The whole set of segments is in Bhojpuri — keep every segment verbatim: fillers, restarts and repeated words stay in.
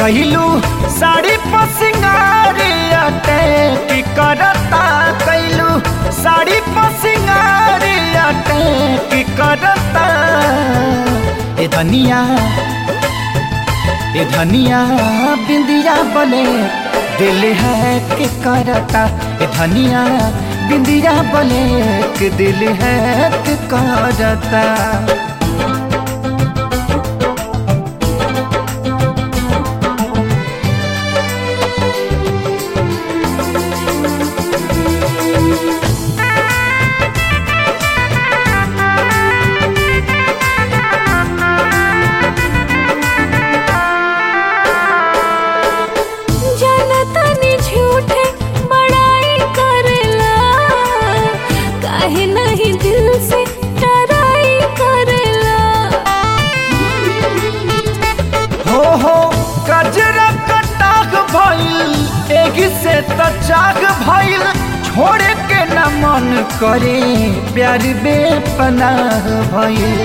कैलू साड़ी पर सिंगारिया की करता कैलू साड़ी पर सिंगारिया की करता ए धनिया ए धनिया बिंदिया बने दिल है कि करता ए धनिया बिंदिया बने कि दिल है कि करता। से तचाक भइल छोड़े के न मन करे प्यार बेपनाह भइल।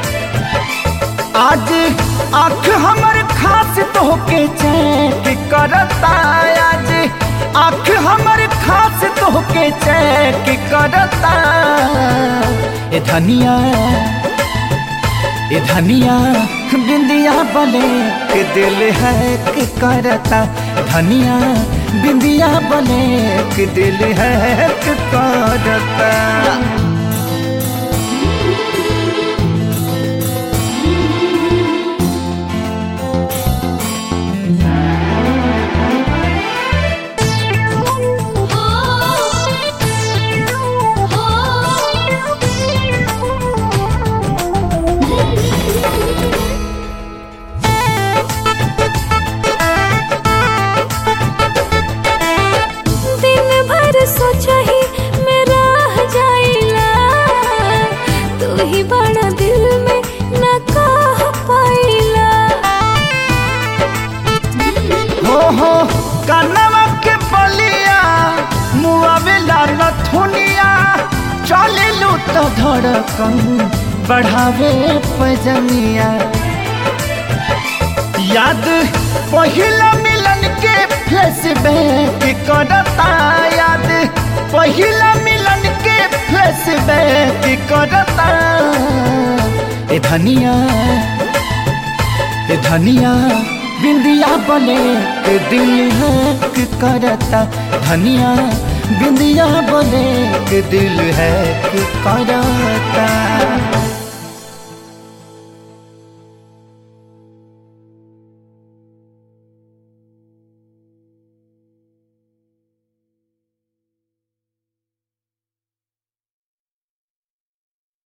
आज आँख हमर खास तोहके चैक करता आज आँख हमर खास तोहके चैक करता ए धनिया ए धनिया बिंदिया बने के दिल है कि करता धनिया बिंदिया बने कि दिल है कि करता। बड़ा दिल में न कह पाइला हो हो कनवा के बलिया मुआवेला नथुनिया चले लू तो धड़कन बढ़ावे पजनिया। याद पहिला मिलन के फ्लैशबैक करता याद पहिला मिलन के फ्लैशबैक करता ए धनिया ए धनिया बिंदिया बने के दिल है कि करता धनिया बिंदिया बने के दिल है कि करता।